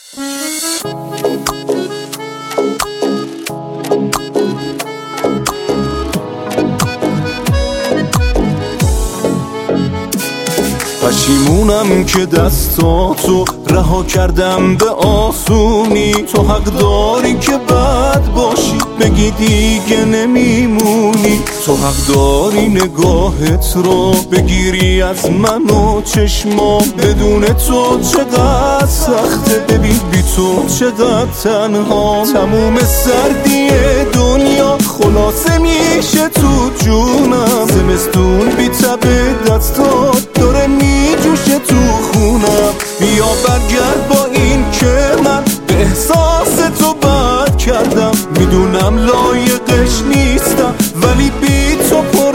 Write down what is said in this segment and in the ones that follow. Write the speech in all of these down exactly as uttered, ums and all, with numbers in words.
پشیمونم که دستاتو رها کردم به آسونی. تو حق داری که بد باشی بگی دیگه نمیمونی. تو حق داری نگاهت رو بگیری از من و چشمام. بدون تو چقدر سخته، ببین بی تو چقدر تنها. تموم سردی دنیا خلاصه میشه تو جونم. زمستون بی تب دستات داره میجوشه تو خونم. بیا برگرد با این که من به احساس تو بد کردم. میدونم لایقش نیستم ولی بی تو پر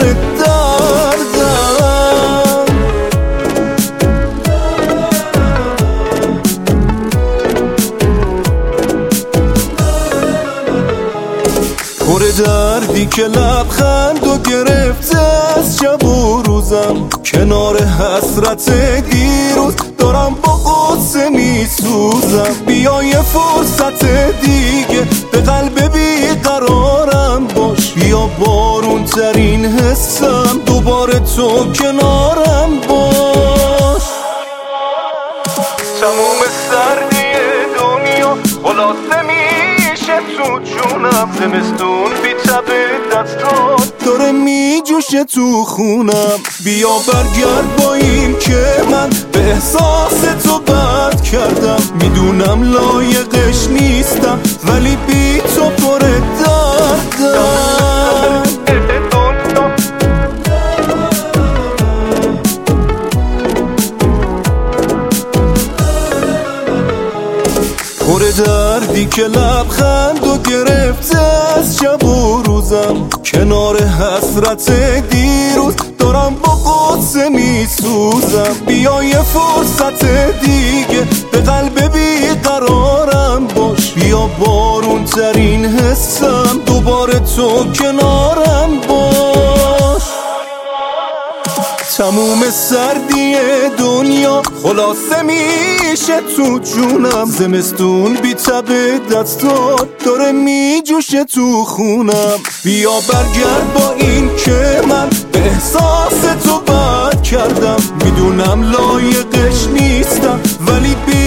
دردم. پر دردی که لبخند و گرفته از شب و روزم. کنار حسرت دیروز دارم با قصه میسوزم. بیا یه فرصت دیگه به قلب بیقرارم باش. بیا بارون ترین حسم دوباره تو کنارم باش. تموم سردی دنیا خلاصه میشه تو جونم. زمستون بی تب دستات داره میجوشه تو خونم. بیا برگرد با این که من به احساس تو بد کردم. میدونم لایقش نیستم ولی بی تو پر دردم. پر دردی که لبخند و گرفته از شب و روزم. کنار حسرت دیروز دارم با قصه میسوزم. بیا یه فرصت دیگه به قلب بیقرارم باش. بیا بارون ترین حسم دوباره تو کنارم باش. تموم سردی دنیا خلاصه میشه تو جونم. زمستون بی تب دستات داره میجوشه تو خونم. بیا برگرد با این که من به احساس تو بد کردم. میدونم لایقش نیستم ولی بی